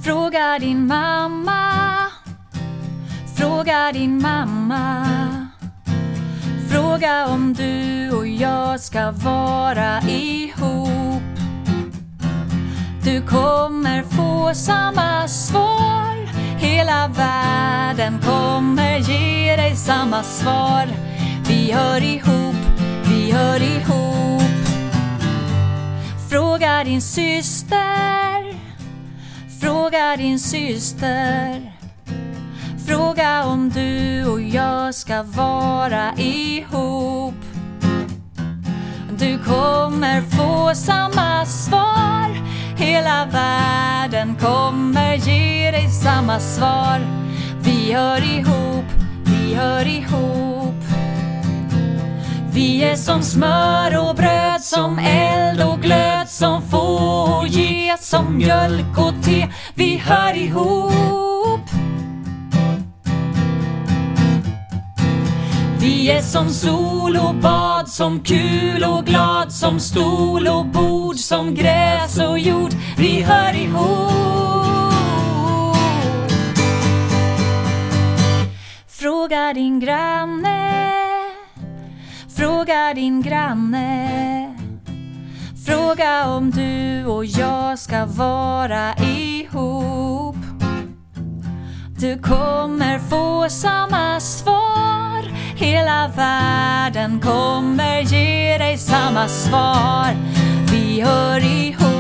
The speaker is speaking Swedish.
Fråga din mamma. Fråga din mamma. Fråga om du och jag ska vara ihop. Du kommer få samma svar. Hela världen kommer ge dig samma svar. Vi hör ihop, vi hör ihop. Fråga din syster. Fråga din syster. Fråga om du och jag ska vara ihop. Du kommer få samma svar. Hela världen kommer ge dig samma svar. Vi hör ihop, vi hör ihop. Vi är som smör och bröd, som eld och glöd, som få och ge, som mjölk och te. Vi hör ihop. Vi är som sol och bad, som kul och glad, som stol och bord, som gräs och jord. Vi hör ihop. Fråga din granne. Fråga din granne. Fråga om du och jag ska vara ihop. Du kommer få samma svar. Hela världen kommer ge dig samma svar. Vi hör ihop.